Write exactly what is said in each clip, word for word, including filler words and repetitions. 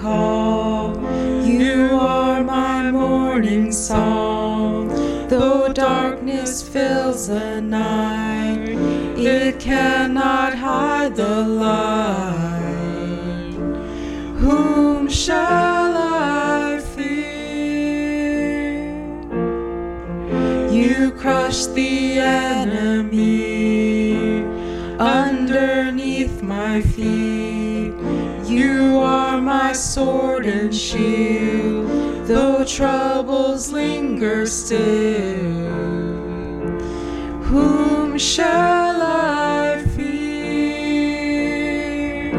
call. You are my morning song. Though darkness fills the night, it cannot hide the light. Whom shall I fear? You crush the enemy underneath my feet. You are my sword and shield, though troubles linger still. Whom shall I fear?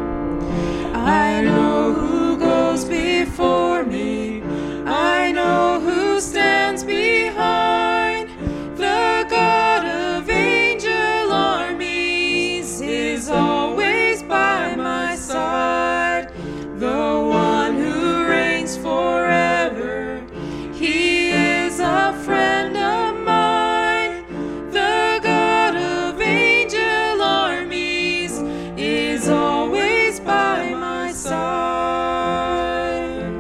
I know who goes before me. I know who stands behind. The God of angel armies is always by my side. The one who reigns forever, he is a friend of mine. The God of angel armies is always by my side.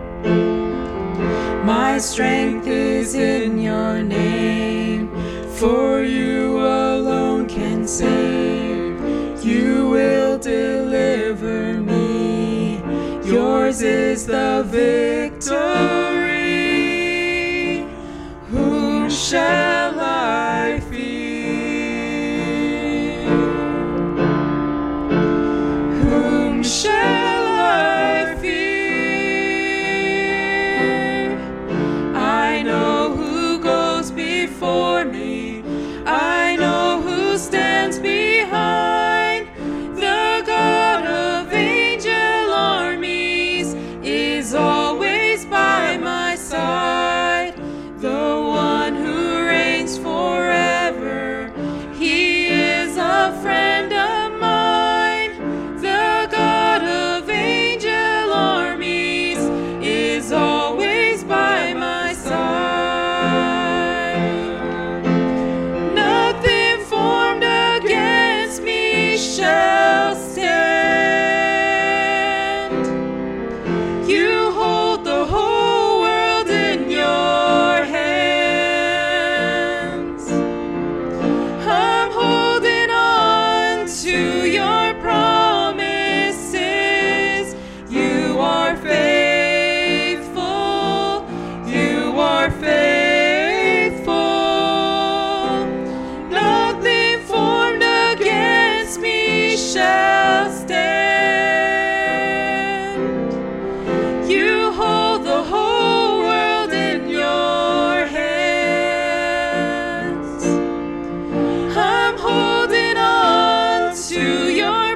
My strength is in your name, for you alone can save. You will deliver me. Yours is the victory. Whom shall I fear? Whom shall I fear? I know who goes before me. I know who stands behind. The God of angel armies is always by my side. The one who reigns forever, he is a friend of mine. The God of angel armies is always by my side. Nothing formed against me shall stand. You hold the whole world in your hands. I'm holding on to your promises. You are faithful. You are faithful. Nothing formed against me shall stand. You hold the whole world in your hands. I'm holding on to your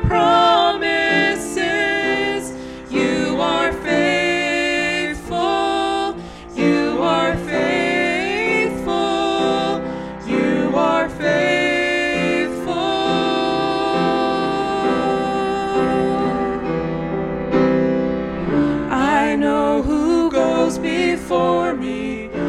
promises. You are faithful. You are faithful. You are faithful. I know who goes before me.